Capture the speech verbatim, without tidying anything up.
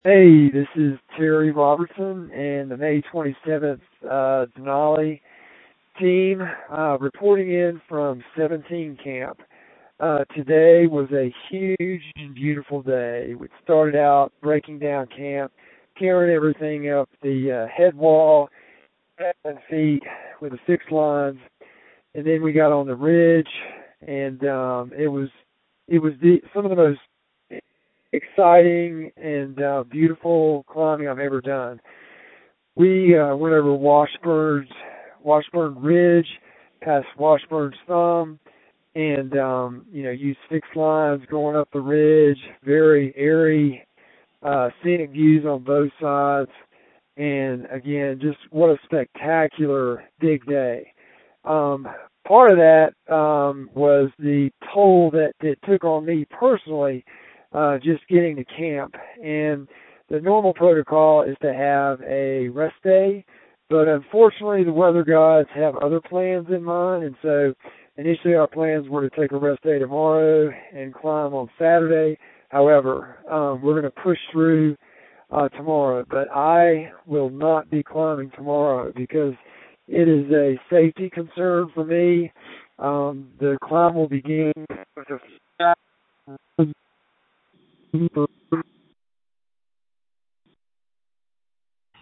Hey, this is Terry Robertson and the May twenty-seventh uh, Denali team uh, reporting in from seventeen Camp. Uh, today was a huge and beautiful day. We started out breaking down camp, carrying everything up the uh, head wall, seven feet with the six lines, and then we got on the ridge, and um, it was it was the, some of the most exciting and uh, beautiful climbing I've ever done. We uh, went over Washburn's Washburn Ridge, past Washburn's Thumb, and um, you know used fixed lines going up the ridge. Very airy, uh, scenic views on both sides, and again, just what a spectacular big day. Um, Part of that um, was the toll that it took on me personally, uh, just getting to camp. And the normal protocol is to have a rest day, but unfortunately, the weather gods have other plans in mind, and so initially our plans were to take a rest day tomorrow and climb on Saturday. However, um, we're going to push through uh, tomorrow, but I will not be climbing tomorrow because it is a safety concern for me. Um, the climb will begin with a